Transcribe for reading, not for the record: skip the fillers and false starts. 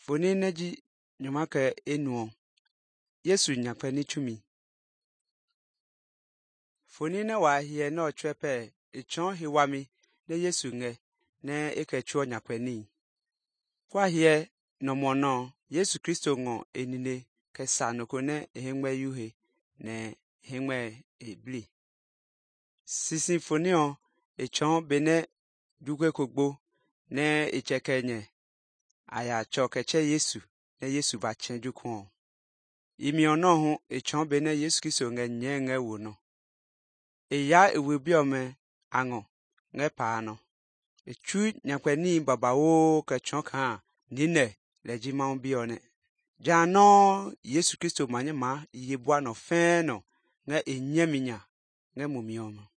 Foni neji nyumaka enuo Yesu nyakpe ni chumi. Foni ne wa hie no trepe echon hiwami ne Yesu nge ne ekechuo nyakpe ni. Kwa hie no mono Yesu Kristo ngo enine kesa nokone ehengme yuhe ne hengme ebli. Sisi fonio echon bene dugwe kogbo ne echekenye aya chokeche Yesu ne Yesu ba chenju kwon. Imi ono hu echon bene Yesu Kristo nge wono. Eya ewebiome ango nge paano. Echu nyakpe ni baba wo kechon kan nine leji maumbione. Jano Yesu Kristo manye ma yebwa no feno nge enyeminya nge mumiomo.